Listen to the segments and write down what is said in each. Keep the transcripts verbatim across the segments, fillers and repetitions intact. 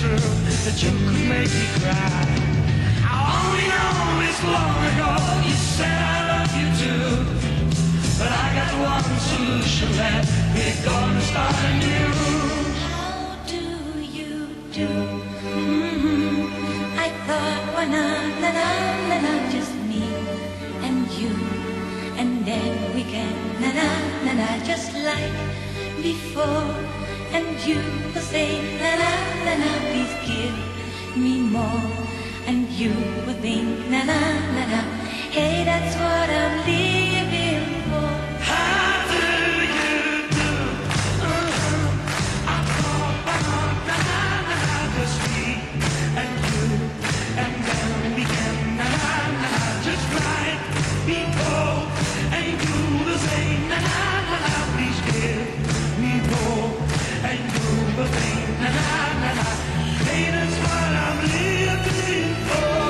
true that you could make me cry. I only know it's long ago you said I love you too, but I got one solution left. We're gonna start anew. How do you do? Mm-hmm. I thought, why not, na na na na, just me and you, and then we can na na na na, just like before. And you will say na na na na, please give me more. And you will think na na na na, hey, that's what I'm living for. How do you do? Uh-huh. I thought, why not, na na na na, just me and you, and then we can na na na na, just like before. And you will say na na na na, please give me more. And you will think na na na na, hey, that's what I'm living for.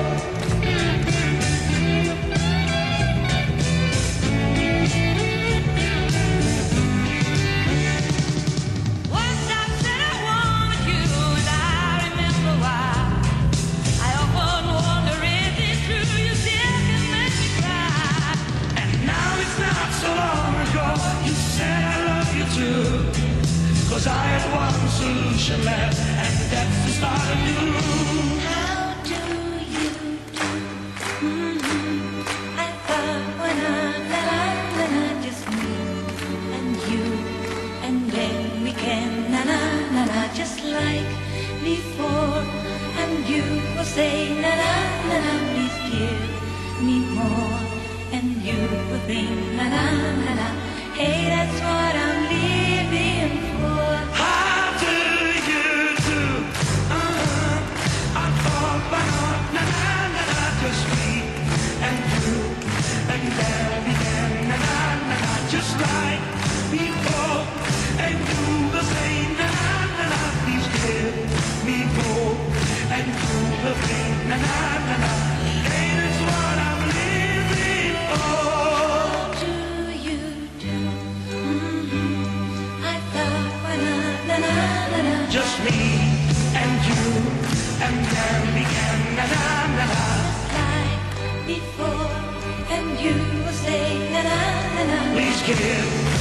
Once I said I wanted you, and I remember why. I often wonder if it's true you still can make me cry. And now it's not so long ago you said I love you too, 'cause I had one solution left, and that's to start anew. How do you do? Mm-hmm. I thought, why not, na na na na, just me and you, and then we can na na na na, just like before. And you will say na na na na, please give me more. And you will think na na na na, hey, that's what I'm living for. How do you do? Uh-huh. I thought, why not, na na na na, just me and you, and then we can na na na na, just like before. And you will say na na na na, please give me more. And you will think na na na na, hey, that's what I'm living for. How do you do? Mm-hmm. I thought, why not, na na na na, Just me and you, and then we can na na na na. just like before. And you will say na na na na, Please give